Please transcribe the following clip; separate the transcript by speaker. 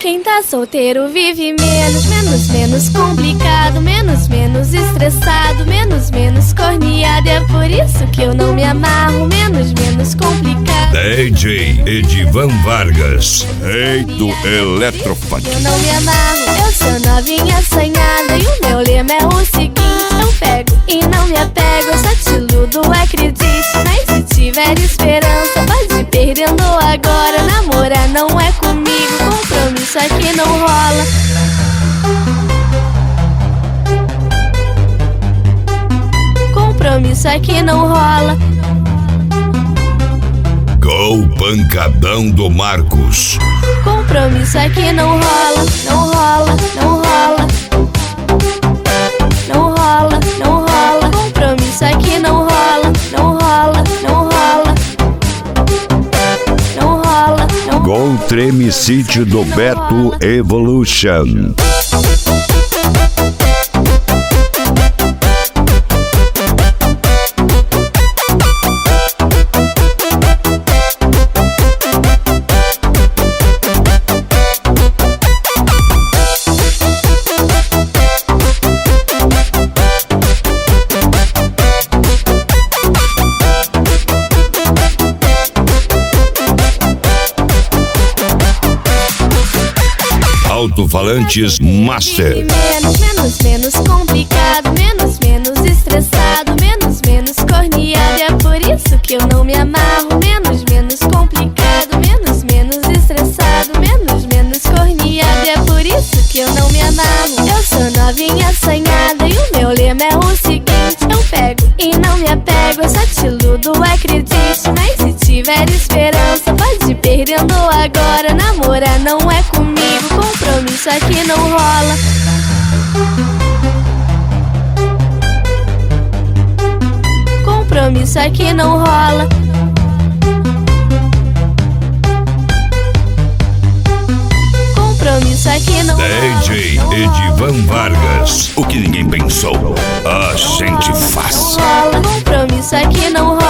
Speaker 1: Quem tá solteiro vive menos, menos, menos complicado, menos, menos estressado, menos, menos corneado. É por isso que eu não me amarro, menos, menos complicado.
Speaker 2: DJ Edivan Vargas, rei do eletrofunk.
Speaker 1: Eu não me amarro, eu sou novinha assanhada e o meu lema é o seguinte: eu pego e não me apego, eu só te iludo, acredite. Mas se tiver esperança, pode ir perdendo agora. Namorar não é comigo, compromisso aqui não rola. Compromisso aqui não rola.
Speaker 2: Gol pancadão do Marcos.
Speaker 1: Compromisso aqui não rola, não rola, não rola. Não rola, não rola. Compromisso aqui não rola, não rola, não rola. Não rola, não rola.
Speaker 3: Gol Tremicídio do Beto Evolution.
Speaker 2: Alto-falantes Master.
Speaker 1: Menos, menos, menos complicado, menos, menos estressado, menos, menos corneado. É por isso que eu não me amarro, menos, menos complicado, menos, menos estressado, menos, menos corneado. É por isso que eu não me amarro. Eu sou novinha assanhada e o meu lema é o seguinte: eu pego e não me apego, eu só te iludo, acredite. Mas se tiver esperança, pode ir perdendo agora. Namorar não é comigo, compromisso aqui não rola. Compromisso aqui não rola. Compromisso aqui não rola.
Speaker 2: DJ Edivan Vargas. O que ninguém pensou, a gente faz.
Speaker 1: Compromisso aqui não rola.